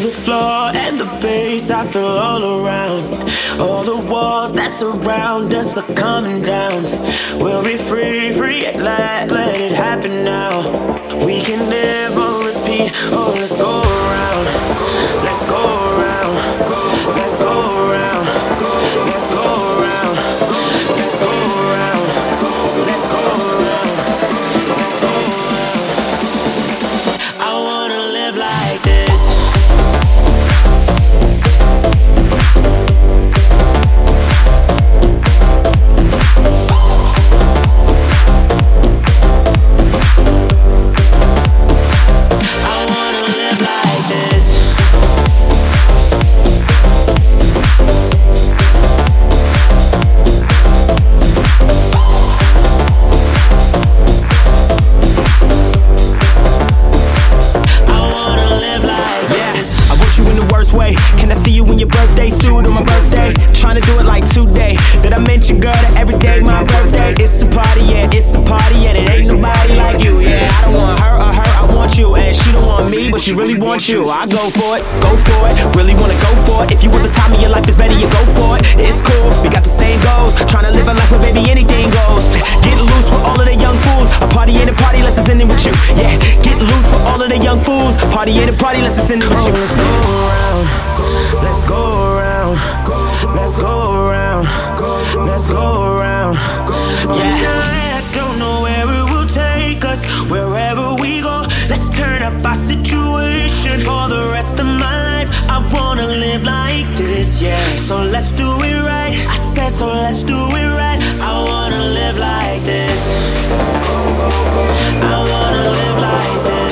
the floor and the bass I feel all around. All the walls that surround us are coming down. We'll be free, free at last, let it happen now. We can live or repeat, oh let's go around. Let's go around. Let's go around. Let's go around. Let's go around. Let's go around. Let's go around. I wanna live like this. Way. Can I see you in your birthday suit on my birthday? Tryna do it like today. Did I mention, girl, that every day my birthday? It's a party, yeah, it's a party, and it ain't nobody like you, yeah. I don't want her or her, I want you, and she don't want me, but she really wants you. I go for it, really wanna go for it. If you want the time of your life, it's better you go for it. It's cool, we got the same goals. Tryna live a life where baby anything goes. Get loose with all of the young fools. A party ain't a party unless it's in it with you. Yeah, get loose with all of the young fools. Party ain't a party unless it's in it with you. Let's go around. Let's go around. Let's go around. Let's go around. Yeah, I don't know where it will take us. Wherever we go, let's turn up our situation. For the rest of my life, I wanna live like this, yeah. So let's do it right. I said so let's do it right. I wanna live like this. I wanna live like this.